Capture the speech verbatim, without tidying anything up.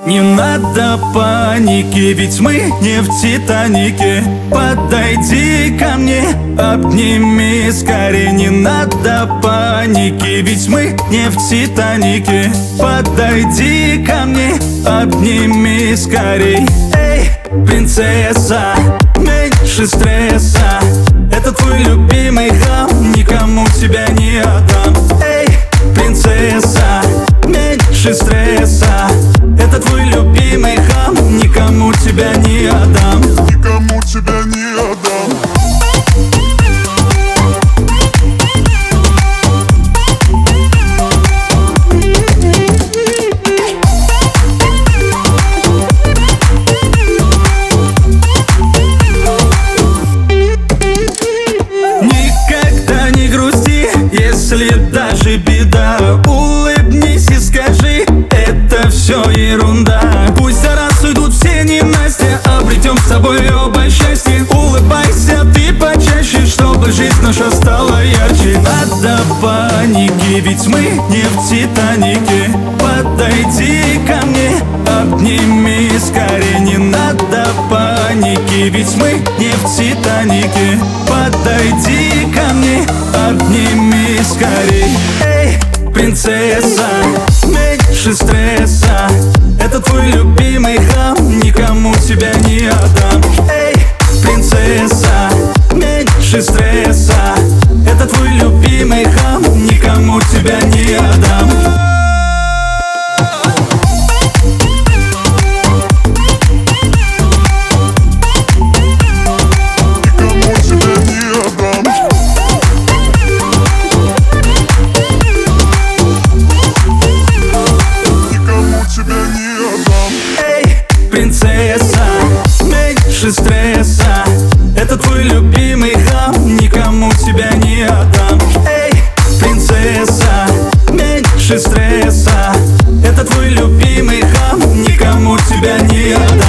Не надо паники, ведь мы не в Титанике. Подойди ко мне, обними скорее. Не надо паники, ведь мы не в Титанике. Подойди ко мне, обними скорей. Эй, принцесса, меньше стресса. Это твой любимый хам, никому тебя не отдам. Эй, принцесса, меньше стресса. Это твой любимый хам, никому тебя не отдам. Никому тебя не отдам. Никогда не грусти, если даже беда. Улыбнись и скажи, это все ерунда. Пусть за раз уйдут все ненастья, обретем с тобой оба счастье. Улыбайся ты почаще, чтобы жизнь наша стала ярче. Надо паники, ведь мы не в Титанике. Подойди ко мне, обними скорее. Не надо паники, ведь мы не в Титанике. Подойди ко мне, обними скорей. Эй, принцесса, меньше стресса. Это твой любимый хам, никому тебя не отдам. Эй, принцесса, меньше стресса. Это твой любимый хам, никому тебя не отдам. Принцесса, меньше стресса. Это твой любимый хам, никому тебя не отдам. Эй, принцесса, меньше стресса. Это твой любимый хам, никому тебя не отдам.